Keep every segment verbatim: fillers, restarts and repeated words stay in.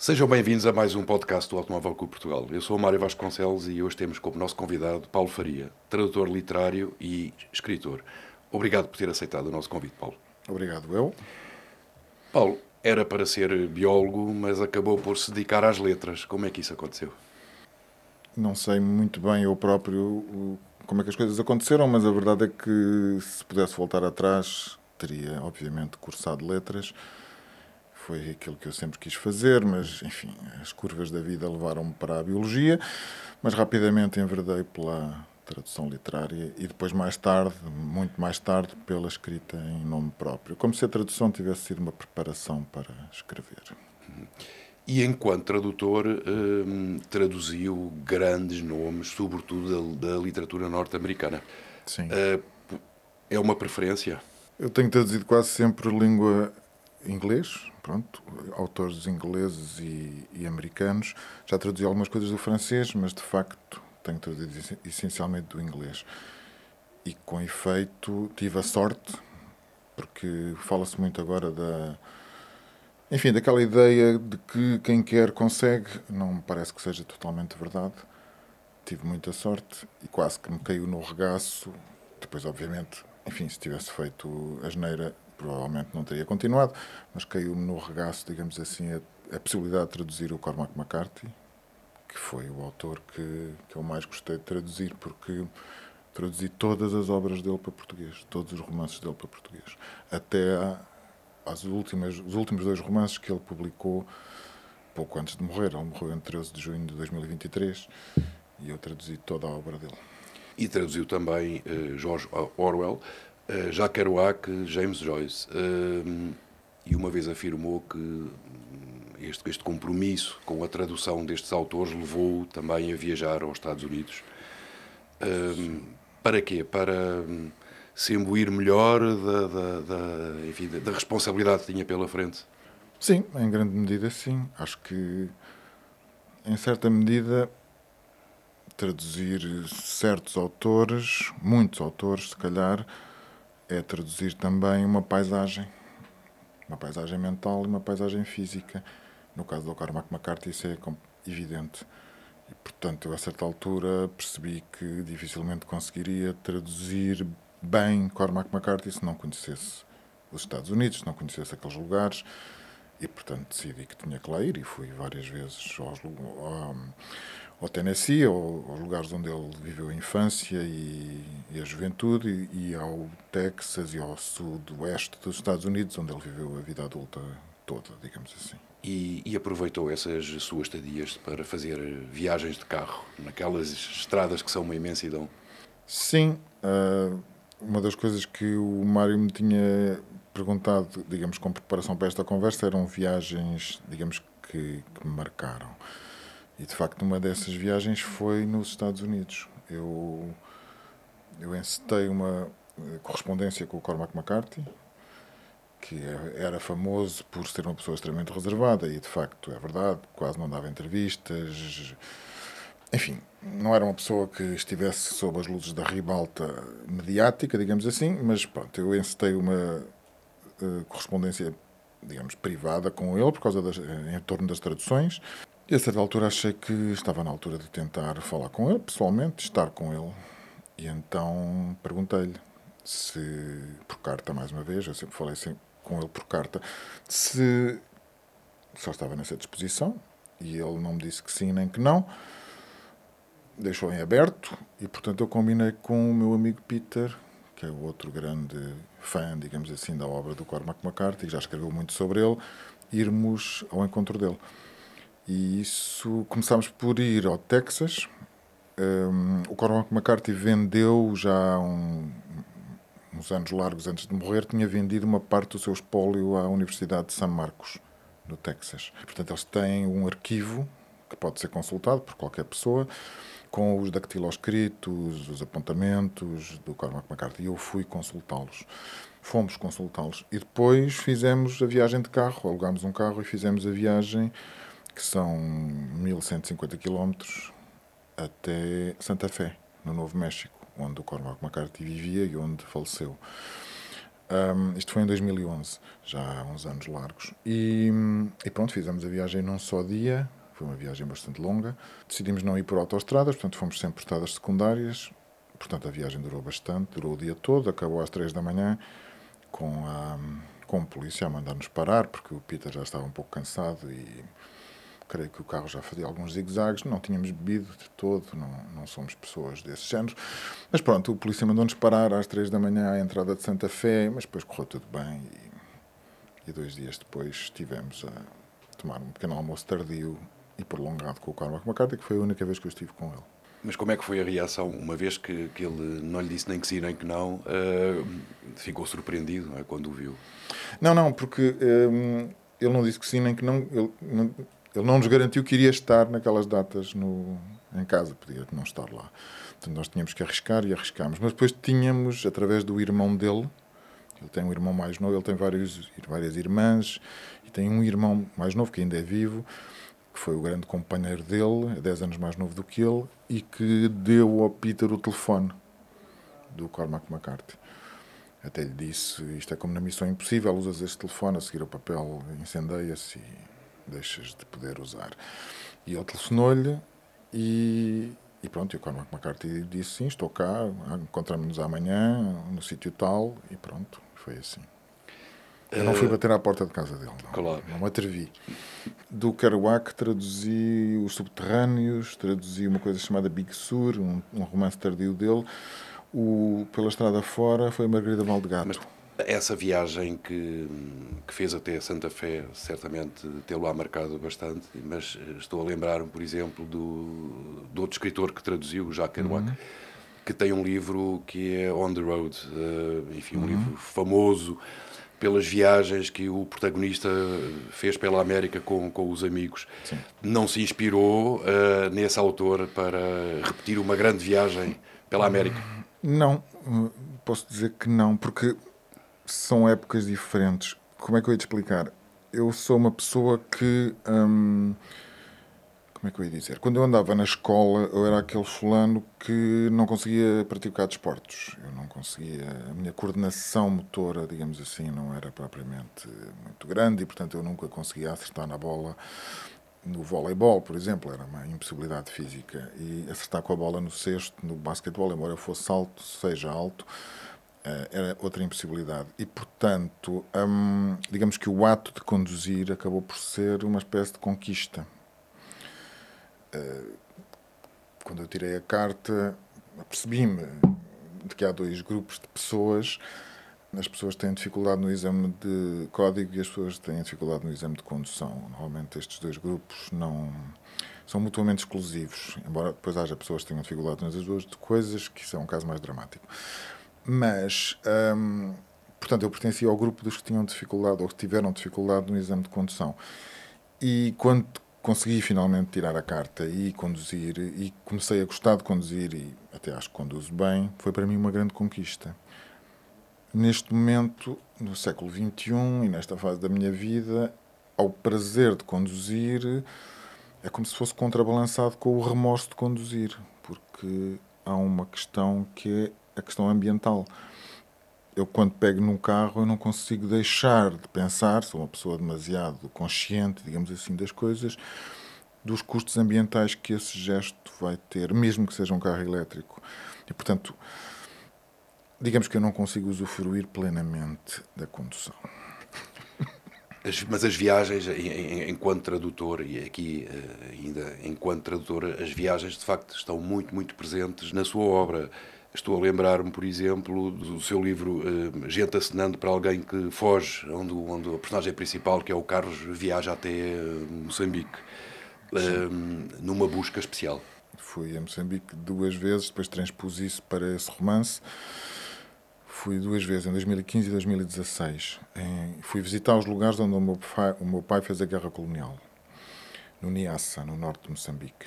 Sejam bem-vindos a mais um podcast do Automóvel Clube Portugal. Eu sou o Mário Vasconcelos e hoje temos como nosso convidado Paulo Faria, tradutor literário e escritor. Obrigado por ter aceitado o nosso convite, Paulo. Obrigado, eu. Paulo, era para ser biólogo, mas acabou por se dedicar às letras. Como é que isso aconteceu? Não sei muito bem eu próprio como é que as coisas aconteceram, mas a verdade é que se pudesse voltar atrás, teria obviamente cursado letras. Foi aquilo que eu sempre quis fazer, mas enfim, as curvas da vida levaram-me para a biologia, mas rapidamente enverdei pela tradução literária e depois mais tarde, muito mais tarde, pela escrita em nome próprio. Como se a tradução tivesse sido uma preparação para escrever. E enquanto tradutor, hum, traduziu grandes nomes, sobretudo da, da literatura norte-americana. Sim. Uh, é uma preferência? Eu tenho traduzido quase sempre língua inglês, pronto, autores ingleses e, e americanos. Já traduzi algumas coisas do francês, mas de facto tenho traduzido essencialmente do inglês. E com efeito tive a sorte, porque fala-se muito agora da... Enfim, daquela ideia de que quem quer consegue, não me parece que seja totalmente verdade. Tive muita sorte e quase que me caiu no regaço. Depois, obviamente, enfim, se tivesse feito a asneira, provavelmente não teria continuado, mas caiu-me no regaço, digamos assim, a, a possibilidade de traduzir o Cormac McCarthy, que foi o autor que, que eu mais gostei de traduzir, porque traduzi todas as obras dele para português, todos os romances dele para português, até a, às últimas, os últimos dois romances que ele publicou pouco antes de morrer. Ele morreu em treze de junho de dois mil e vinte e três e eu traduzi toda a obra dele. E traduziu também uh, George Orwell, uh, Jacques Kerouac, James Joyce. Uh, e uma vez afirmou que este, este compromisso com a tradução destes autores levou-o também a viajar aos Estados Unidos. Uh, para quê? Para um, se imbuir melhor da, da, da, enfim, da responsabilidade que tinha pela frente? Sim, em grande medida sim. Acho que, em certa medida, traduzir certos autores, muitos autores, se calhar, é traduzir também uma paisagem. Uma paisagem mental e uma paisagem física. No caso do Cormac McCarthy, isso é evidente. E, portanto, eu, a certa altura, percebi que dificilmente conseguiria traduzir bem Cormac McCarthy se não conhecesse os Estados Unidos, se não conhecesse aqueles lugares. E, portanto, decidi que tinha que lá ir e fui várias vezes aos, ao, ao Tennessee, ao, aos lugares onde ele viveu a infância e, e a juventude, e, e ao Texas e ao sudoeste dos Estados Unidos, onde ele viveu a vida adulta toda, digamos assim. E, e aproveitou essas suas estadias para fazer viagens de carro, naquelas estradas que são uma imensidão? Sim, uh, uma das coisas que o Mário me tinha perguntado, digamos, com preparação para esta conversa, eram viagens, digamos, que, que me marcaram. E, de facto, uma dessas viagens foi nos Estados Unidos. Eu, eu encetei uma correspondência com o Cormac McCarthy, que era famoso por ser uma pessoa extremamente reservada, e, de facto, é verdade, quase não dava entrevistas. Enfim, não era uma pessoa que estivesse sob as luzes da ribalta mediática, digamos assim, mas, pronto, eu encetei uma uh, correspondência, digamos, privada com ele, por causa das, em torno das traduções. E a certa altura achei que estava na altura de tentar falar com ele, pessoalmente, estar com ele. E então perguntei-lhe se, por carta mais uma vez, eu sempre falei assim, com ele por carta, se só estava nessa disposição. E ele não me disse que sim nem que não. Deixou em aberto e, portanto, eu combinei com o meu amigo Peter, que é o outro grande fã, digamos assim, da obra do Cormac McCarthy, que já escreveu muito sobre ele, irmos ao encontro dele. E isso, começámos por ir ao Texas. Um, o Cormac McCarthy vendeu já um, uns anos largos antes de morrer, tinha vendido uma parte do seu espólio à Universidade de San Marcos, no Texas. Portanto, eles têm um arquivo que pode ser consultado por qualquer pessoa, com os dactiloscritos, os apontamentos do Cormac McCarthy. E eu fui consultá-los. Fomos consultá-los. E depois fizemos a viagem de carro, alugámos um carro e fizemos a viagem, que são mil cento e cinquenta quilómetros, até Santa Fé, no Novo México, onde o Cormac McCarthy vivia e onde faleceu. Um, isto foi em dois mil e onze, já há uns anos largos. E, e pronto, fizemos a viagem num só dia. Foi uma viagem bastante longa. Decidimos não ir por autoestradas, portanto fomos sempre por estradas secundárias. Portanto a viagem durou bastante, durou o dia todo, acabou às três da manhã com, a, com o polícia a mandar-nos parar, porque o Peter já estava um pouco cansado e creio que o carro já fazia alguns zigue-zagues. Não tínhamos bebido de todo, não, não somos pessoas desse género. Mas pronto, o polícia mandou-nos parar às três da manhã à entrada de Santa Fé, mas depois correu tudo bem e, e dois dias depois estivemos a tomar um pequeno almoço tardio e prolongado com o Cormac McCarthy, que foi a única vez que eu estive com ele. Mas como é que foi a reação, uma vez que, que ele não lhe disse nem que sim nem que não, uh, ficou surpreendido, não é, quando o viu? Não, não, porque um, ele não disse que sim nem que não. Ele, não. Ele não nos garantiu que iria estar naquelas datas no, em casa, podia não estar lá. Portanto, nós tínhamos que arriscar e arriscámos. Mas depois tínhamos, através do irmão dele, ele tem um irmão mais novo, ele tem vários, várias irmãs, e tem um irmão mais novo, que ainda é vivo, que foi o grande companheiro dele, é dez anos mais novo do que ele, e que deu ao Peter o telefone do Cormac McCarthy. Até lhe disse, isto é como na Missão Impossível, usas este telefone, a seguir o papel incendeia-se e deixas de poder usar. E ele telefonou-lhe e, e pronto, e o Cormac McCarthy disse sim, estou cá, encontramos-nos amanhã no sítio tal, e pronto, foi assim. Eu não fui bater à porta de casa dele, não, Claro. não me atrevi. Do Kerouac traduzi Os Subterrâneos, traduzi uma coisa chamada Big Sur, um, um romance tardio dele. O Pela Estrada Fora foi Margarida Valdegato. Mas essa viagem que, que fez até Santa Fé, certamente tê-lo-á marcado bastante, mas estou a lembrar-me, por exemplo, do, do outro escritor que traduziu, Jacques Kerouac, uhum. que tem um livro que é On the Road, uh, enfim, um uhum. livro famoso pelas viagens que o protagonista fez pela América com, com os amigos. Sim. Não se inspirou uh, nesse autor para repetir uma grande viagem pela América? Não, posso dizer que não, porque são épocas diferentes. Como é que eu ia te explicar? Eu sou uma pessoa que... Hum, como é que eu ia dizer? Quando eu andava na escola, eu era aquele fulano que não conseguia praticar desportos. Eu não conseguia... A minha coordenação motora, digamos assim, não era propriamente muito grande e, portanto, eu nunca conseguia acertar na bola. No voleibol, por exemplo, era uma impossibilidade física. E acertar com a bola no cesto, no basquetebol, embora eu fosse alto, seja alto, era outra impossibilidade. E, portanto, hum, digamos que o ato de conduzir acabou por ser uma espécie de conquista. Quando eu tirei a carta, percebi-me de que há dois grupos de pessoas. As pessoas têm dificuldade no exame de código e as pessoas têm dificuldade no exame de condução. Normalmente estes dois grupos não são mutuamente exclusivos, embora depois haja pessoas que tenham dificuldade nas duas coisas, que isso é um caso mais dramático. Mas, hum, portanto, eu pertencia ao grupo dos que tinham dificuldade ou que tiveram dificuldade no exame de condução. E quando consegui finalmente tirar a carta e conduzir, e comecei a gostar de conduzir, e até acho que conduzo bem, foi para mim uma grande conquista. Neste momento, no século vinte e um, e nesta fase da minha vida, ao prazer de conduzir, é como se fosse contrabalançado com o remorso de conduzir, porque há uma questão que é a questão ambiental. Eu, quando pego num carro, eu não consigo deixar de pensar, sou uma pessoa demasiado consciente, digamos assim, das coisas, dos custos ambientais que esse gesto vai ter, mesmo que seja um carro elétrico. E, portanto, digamos que eu não consigo usufruir plenamente da condução. As, mas as viagens, enquanto tradutor, e aqui ainda enquanto tradutor, as viagens de facto estão muito, muito presentes na sua obra. Estou a lembrar-me, por exemplo, do seu livro Gente Acenando para Alguém que Foge, onde, onde a personagem principal, que é o Carlos, viaja até Moçambique, Sim. numa busca especial. Fui a Moçambique duas vezes, depois transpus isso para esse romance. Fui duas vezes, em dois mil e quinze e dois mil e dezasseis. Em, fui visitar os lugares onde o meu, pai, o meu pai fez a guerra colonial, no Niassa, no norte de Moçambique.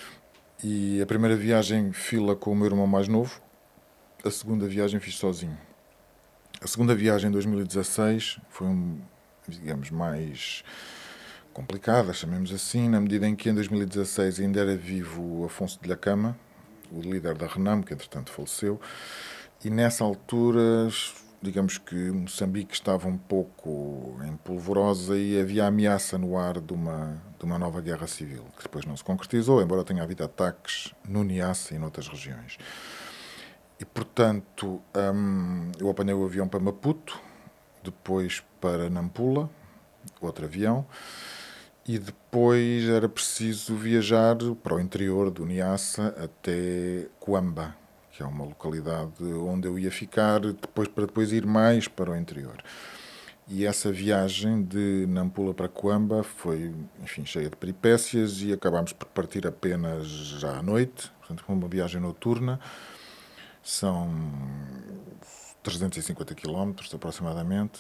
E a primeira viagem fiz-la com o meu irmão mais novo, a segunda viagem fiz sozinho. A segunda viagem, em dois mil e dezasseis, foi, um, digamos, mais complicada, chamemos assim, na medida em que em dois mil e dezasseis ainda era vivo o Afonso de Lhakama, o líder da Renamo, que entretanto faleceu. E nessa altura digamos que Moçambique estava um pouco em polvorosa e havia ameaça no ar de uma, de uma nova guerra civil, que depois não se concretizou, embora tenha havido ataques no Niassa e noutras regiões. E, portanto, hum, eu apanhei o avião para Maputo, depois para Nampula, outro avião, e depois era preciso viajar para o interior do Niassa até Coamba, que é uma localidade onde eu ia ficar depois, para depois ir mais para o interior. E essa viagem de Nampula para Coamba foi, enfim, cheia de peripécias e acabámos por partir apenas já à noite, portanto, foi uma viagem noturna. São trezentos e cinquenta quilómetros aproximadamente.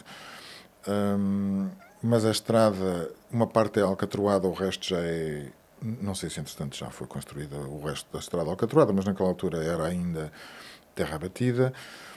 Hum, mas a estrada, uma parte é alcatroada, o resto já é. Não sei se entretanto já foi construída o resto da estrada alcatroada, mas naquela altura era ainda terra batida.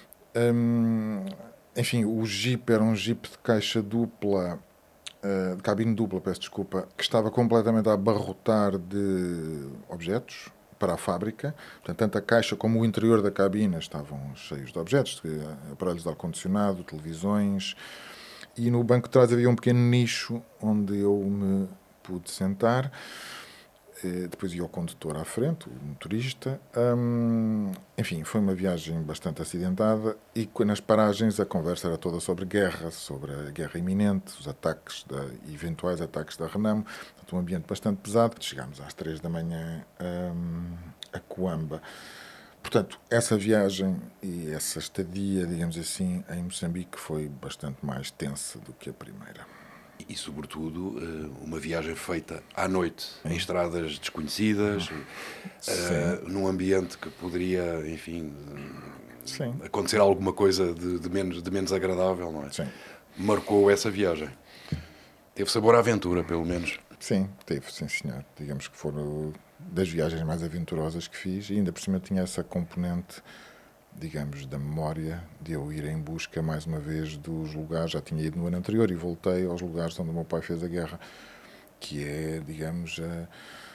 Hum, enfim, o Jeep era um Jeep de caixa dupla, de cabine dupla, peço desculpa, que estava completamente a abarrotar de objetos para a fábrica. Portanto, tanto a caixa como o interior da cabina estavam cheios de objetos, de aparelhos de ar-condicionado, televisões. E no banco de trás havia um pequeno nicho onde eu me pude sentar. Depois ia o condutor à frente, o motorista. Hum, enfim, foi uma viagem bastante acidentada e nas paragens a conversa era toda sobre guerra, sobre a guerra iminente, os ataques, da, eventuais ataques da Renamo. Portanto, um ambiente bastante pesado. Chegámos às três da manhã hum, a Coamba. Portanto, essa viagem e essa estadia, digamos assim, em Moçambique foi bastante mais tensa do que a primeira. E, sobretudo, uma viagem feita à noite, em estradas desconhecidas, uh, num ambiente que poderia, enfim, Sim. acontecer alguma coisa de, de, menos, de menos agradável, não é? Sim. Marcou essa viagem. Teve sabor à aventura, pelo menos. Sim, teve, sim, senhor. Digamos que foram das viagens mais aventurosas que fiz e ainda por cima tinha essa componente, digamos, da memória de eu ir em busca, mais uma vez, dos lugares. Já tinha ido no ano anterior e voltei aos lugares onde o meu pai fez a guerra, que é, digamos, a,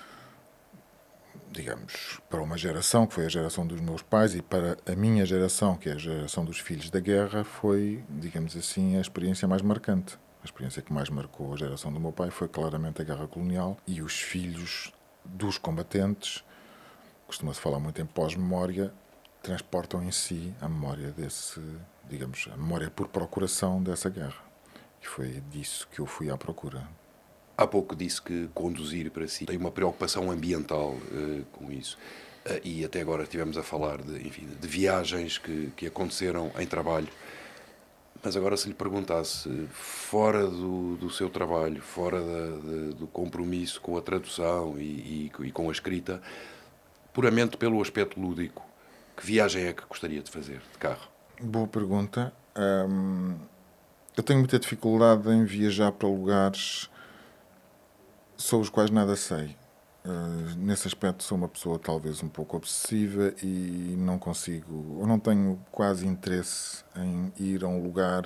digamos, para uma geração, que foi a geração dos meus pais, e para a minha geração, que é a geração dos filhos da guerra, foi, digamos assim, a experiência mais marcante. A experiência que mais marcou a geração do meu pai foi claramente a guerra colonial e os filhos dos combatentes, costuma-se falar muito em pós-memória, transportam em si a memória desse, digamos, a memória por procuração dessa guerra. E foi disso que eu fui à procura. Há pouco disse que conduzir para si tem uma preocupação ambiental uh, com isso. Uh, e até agora estivemos a falar de, enfim, de viagens que, que aconteceram em trabalho. Mas agora, se lhe perguntasse, fora do, do seu trabalho, fora da, de, do compromisso com a tradução e, e, e com a escrita, puramente pelo aspecto lúdico, que viagem é que gostaria de fazer de carro? Boa pergunta. Hum, eu tenho muita dificuldade em viajar para lugares sobre os quais nada sei. Uh, nesse aspecto sou uma pessoa talvez um pouco obsessiva e não consigo, ou não tenho quase interesse em ir a um lugar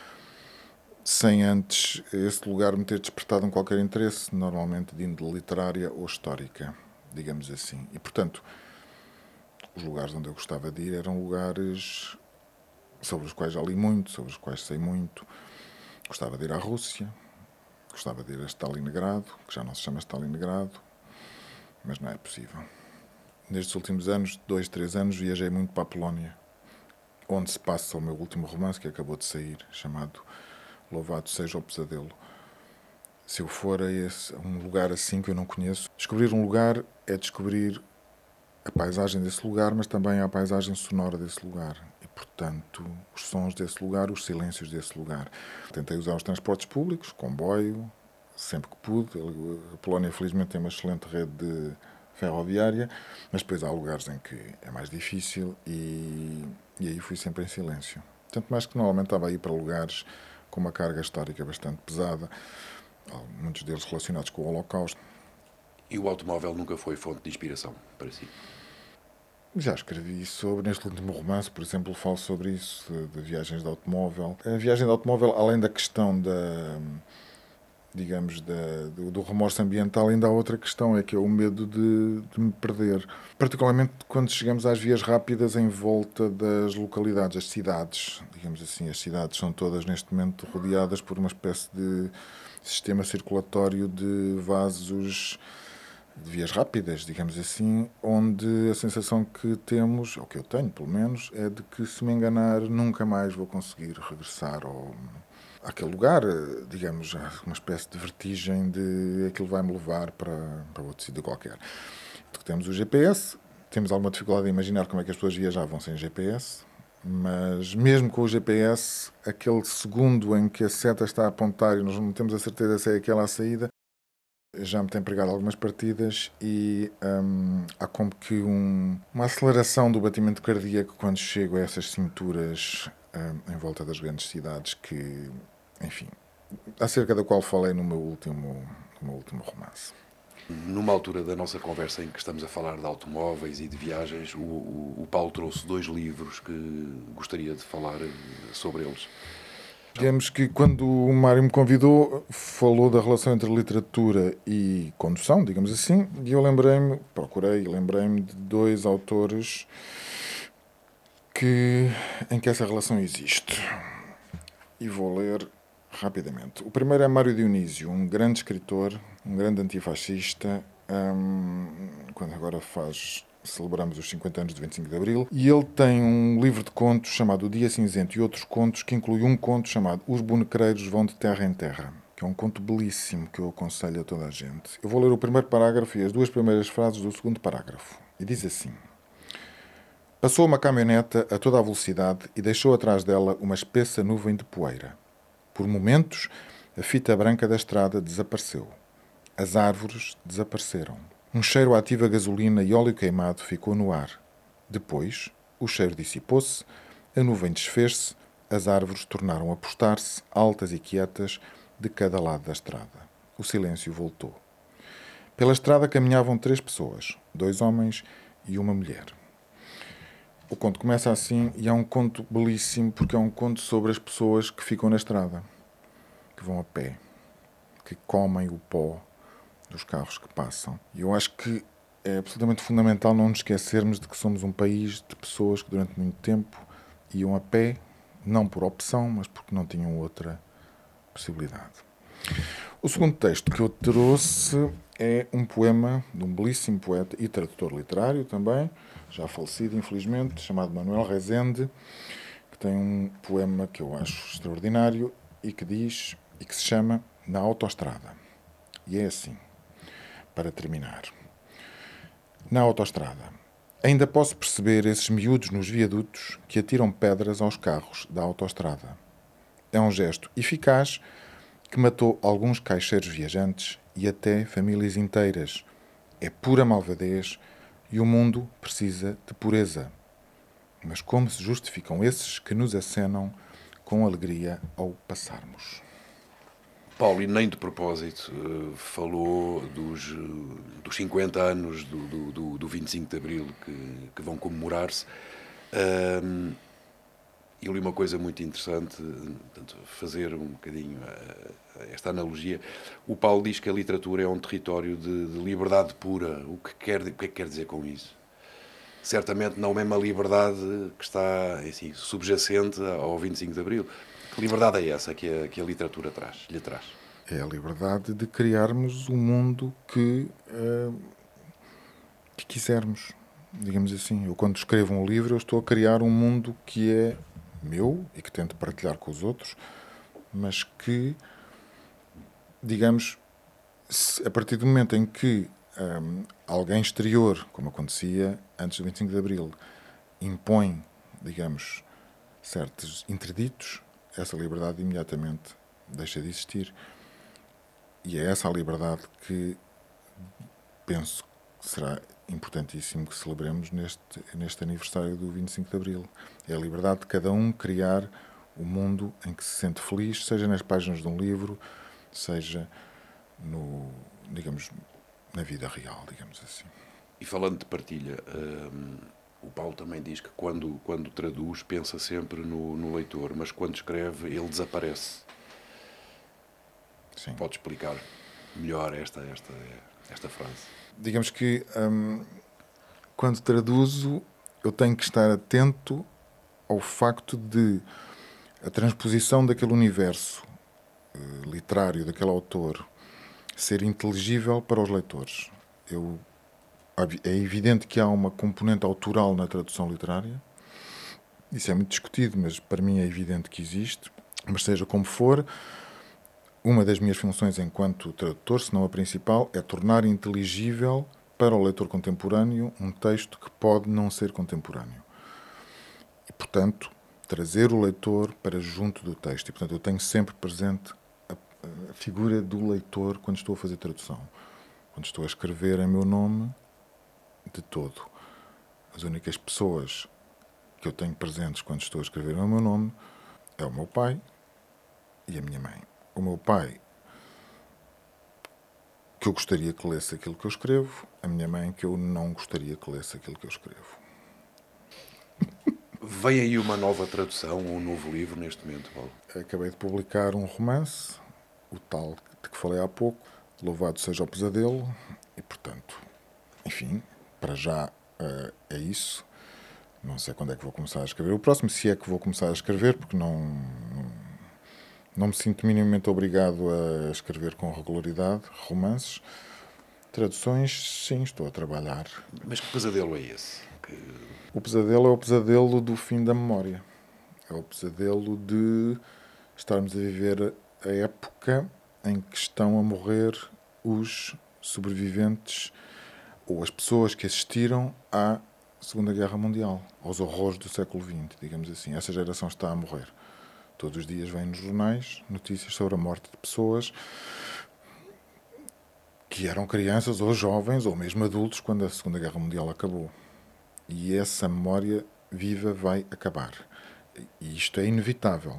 sem antes esse lugar me ter despertado um qualquer interesse, normalmente de índole literária ou histórica, digamos assim. E, portanto, os lugares onde eu gostava de ir eram lugares sobre os quais já li muito, sobre os quais sei muito. Gostava de ir à Rússia, gostava de ir a Stalingrado, que já não se chama Stalingrado, mas não é possível. Nestes últimos anos, dois, três anos, viajei muito para a Polónia, onde se passa o meu último romance, que acabou de sair, chamado Louvado Seja o Pesadelo. Se eu for a, esse, a um lugar assim que eu não conheço, descobrir um lugar é descobrir a paisagem desse lugar, mas também a paisagem sonora desse lugar. E, portanto, os sons desse lugar, os silêncios desse lugar. Tentei usar os transportes públicos, comboio, sempre que pude. A Polónia, felizmente, tem uma excelente rede de ferroviária, mas depois há lugares em que é mais difícil e, e aí fui sempre em silêncio. Tanto mais que normalmente estava a ir para lugares com uma carga histórica bastante pesada, muitos deles relacionados com o Holocausto. E o automóvel nunca foi fonte de inspiração para si? Já escrevi sobre, neste último romance, por exemplo, falo sobre isso, de, de viagens de automóvel. A viagem de automóvel, além da questão da, digamos, da, do, do remorso ambiental, ainda há outra questão, é que é o medo de, de me perder. Particularmente quando chegamos às vias rápidas em volta das localidades, as cidades, digamos assim. As cidades são todas, neste momento, rodeadas por uma espécie de sistema circulatório de vasos de vias rápidas, digamos assim, onde a sensação que temos, ou que eu tenho pelo menos, é de que se me enganar nunca mais vou conseguir regressar ao, àquele lugar, digamos, uma espécie de vertigem de aquilo vai-me levar para, para outro sítio qualquer. Temos o G P S, temos alguma dificuldade em imaginar como é que as pessoas viajavam sem G P S, mas mesmo com o G P S, aquele segundo em que a seta está a apontar e nós não temos a certeza se é aquela a saída, já me tem pregado algumas partidas e hum, há como que um, uma aceleração do batimento cardíaco quando chego a essas cinturas hum, em volta das grandes cidades que, enfim, acerca da qual falei no meu último, no meu último romance. Numa altura da nossa conversa em que estamos a falar de automóveis e de viagens, o, o, o Paulo trouxe dois livros que gostaria de falar sobre eles. Digamos que quando o Mário me convidou, falou da relação entre literatura e condução, digamos assim, e eu lembrei-me, procurei e lembrei-me de dois autores que, em que essa relação existe. E vou ler rapidamente. O primeiro é Mário Dionísio, um grande escritor, um grande antifascista, um, quando agora faz... celebramos os cinquenta anos de vinte e cinco de Abril, e ele tem um livro de contos chamado O Dia Cinzento e Outros Contos, que inclui um conto chamado Os Bonecreiros Vão de Terra em Terra, que é um conto belíssimo que eu aconselho a toda a gente. Eu vou ler o primeiro parágrafo e as duas primeiras frases do segundo parágrafo. E diz assim: Passou uma caminhoneta a toda a velocidade e deixou atrás dela uma espessa nuvem de poeira. Por momentos, a fita branca da estrada desapareceu. As árvores desapareceram. Um cheiro ativo a gasolina e óleo queimado ficou no ar. Depois, o cheiro dissipou-se, a nuvem desfez-se, as árvores tornaram a postar-se, altas e quietas, de cada lado da estrada. O silêncio voltou. Pela estrada caminhavam três pessoas, dois homens e uma mulher. O conto começa assim e é um conto belíssimo porque é um conto sobre as pessoas que ficam na estrada, que vão a pé, que comem o pó dos carros que passam. E eu acho que é absolutamente fundamental não nos esquecermos de que somos um país de pessoas que durante muito tempo iam a pé, não por opção, mas porque não tinham outra possibilidade. O segundo texto que eu trouxe é um poema de um belíssimo poeta e tradutor literário também, já falecido, infelizmente, chamado Manuel Rezende, que tem um poema que eu acho extraordinário e que diz, e que se chama Na Autoestrada. E é assim, para terminar. Na autoestrada. Ainda posso perceber esses miúdos nos viadutos que atiram pedras aos carros da autoestrada. É um gesto eficaz que matou alguns caixeiros viajantes e até famílias inteiras. É pura malvadez e o mundo precisa de pureza. Mas como se justificam esses que nos acenam com alegria ao passarmos? Paulo, e nem de propósito, falou dos, dos cinquenta anos do, do, do vinte e cinco de Abril que, que vão comemorar-se. Um, eu li uma coisa muito interessante, portanto, fazer um bocadinho esta analogia. O Paulo diz que a literatura é um território de, de liberdade pura. O que, quer, o que é que quer dizer com isso? Certamente não é uma liberdade que está assim, subjacente ao vinte e cinco de Abril. Que liberdade é essa que a, que a literatura traz, lhe traz? É a liberdade de criarmos o mundo que, uh, que quisermos, digamos assim. Eu, quando escrevo um livro, eu estou a criar um mundo que é meu e que tento partilhar com os outros, mas que, digamos, se, a partir do momento em que um, alguém exterior, como acontecia antes do vinte e cinco de Abril, impõe, digamos, certos interditos, essa liberdade imediatamente deixa de existir. E é essa a liberdade que penso que será importantíssimo que celebremos neste, neste aniversário do vinte e cinco de Abril. É a liberdade de cada um criar o mundo em que se sente feliz, seja nas páginas de um livro, seja no, digamos, na vida real, digamos assim. E falando de partilha, um, o Paulo também diz que quando, quando traduz pensa sempre no, no leitor, mas quando escreve ele desaparece. Sim. Pode explicar melhor esta, esta, esta frase? Digamos que hum, quando traduzo, eu tenho que estar atento ao facto de a transposição daquele universo uh, literário, daquele autor, ser inteligível para os leitores. Eu, é evidente que há uma componente autoral na tradução literária. Isso é muito discutido, mas para mim é evidente que existe. Mas seja como for, uma das minhas funções enquanto tradutor, se não a principal, é tornar inteligível para o leitor contemporâneo um texto que pode não ser contemporâneo. E, portanto, trazer o leitor para junto do texto. E, portanto, eu tenho sempre presente a, a figura do leitor quando estou a fazer tradução. Quando estou a escrever em meu nome, de todo. As únicas pessoas que eu tenho presentes quando estou a escrever o meu nome é o meu pai e a minha mãe. O meu pai, que eu gostaria que lesse aquilo que eu escrevo, a minha mãe, que eu não gostaria que lesse aquilo que eu escrevo. Vem aí uma nova tradução, um novo livro neste momento, Paulo? Acabei de publicar um romance, o tal de que falei há pouco, Louvado Seja o Pesadelo, e portanto, enfim, para já uh, é isso. Não sei quando é que vou começar a escrever o próximo, se é que vou começar a escrever, porque não, não me sinto minimamente obrigado a escrever com regularidade romances. Traduções, sim, estou a trabalhar. Mas que pesadelo é esse? Que... O pesadelo é o pesadelo do fim da memória. É o pesadelo de estarmos a viver a época em que estão a morrer os sobreviventes ou as pessoas que assistiram à Segunda Guerra Mundial, aos horrores do século vinte, digamos assim. Essa geração está a morrer. Todos os dias vêm nos jornais notícias sobre a morte de pessoas que eram crianças ou jovens ou mesmo adultos quando a Segunda Guerra Mundial acabou. E essa memória viva vai acabar. E isto é inevitável.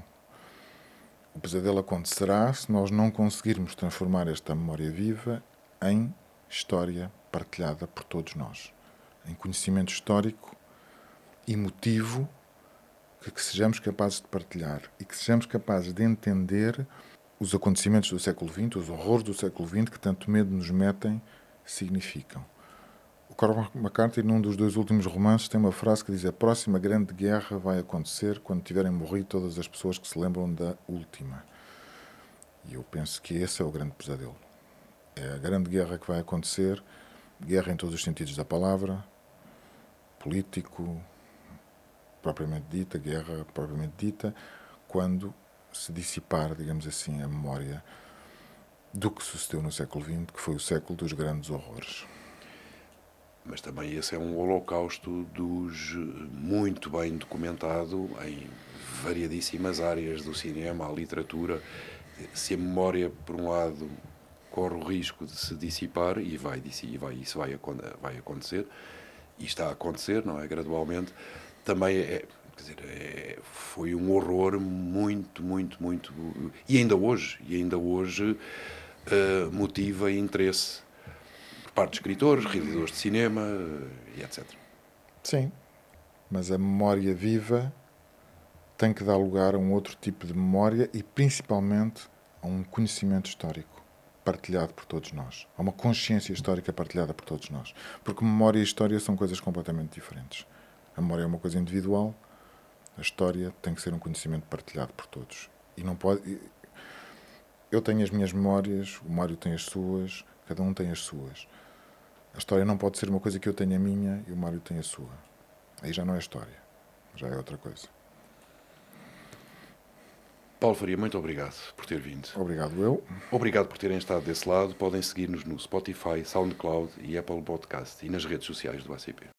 O pesadelo acontecerá se nós não conseguirmos transformar esta memória viva em história partilhada por todos nós. Em conhecimento histórico, emotivo, que, que sejamos capazes de partilhar e que sejamos capazes de entender os acontecimentos do século vinte, os horrores do século vinte que tanto medo nos metem, significam. O Cormac McCarthy, num dos dois últimos romances, tem uma frase que diz: a próxima grande guerra vai acontecer quando tiverem morrido todas as pessoas que se lembram da última. E eu penso que esse é o grande pesadelo. É a grande guerra que vai acontecer, guerra em todos os sentidos da palavra, político, propriamente dita, guerra propriamente dita, quando se dissipar, digamos assim, a memória do que sucedeu no século vinte, que foi o século dos grandes horrores. Mas também esse é um holocausto dos muito bem documentado em variadíssimas áreas do cinema, a literatura. Se a memória, por um lado, corre o risco de se dissipar, e vai, e vai, isso vai, vai acontecer, e está a acontecer, não é? Gradualmente, também é, quer dizer, é, foi um horror muito, muito, muito... E ainda hoje, e ainda hoje uh, motiva interesse por parte de escritores, realizadores de cinema e etcétera. Sim, mas a memória viva tem que dar lugar a um outro tipo de memória e, principalmente, a um conhecimento histórico partilhado por todos nós. A uma consciência histórica partilhada por todos nós. Porque memória e história são coisas completamente diferentes. A memória é uma coisa individual, a história tem que ser um conhecimento partilhado por todos. E não pode... Eu tenho as minhas memórias, o Mário tem as suas, cada um tem as suas. A história não pode ser uma coisa que eu tenho a minha e o Mário tem a sua. Aí já não é história, já é outra coisa. Paulo Faria, muito obrigado por ter vindo. Obrigado eu. Obrigado por terem estado desse lado. Podem seguir-nos no Spotify, SoundCloud e Apple Podcast e nas redes sociais do A C P.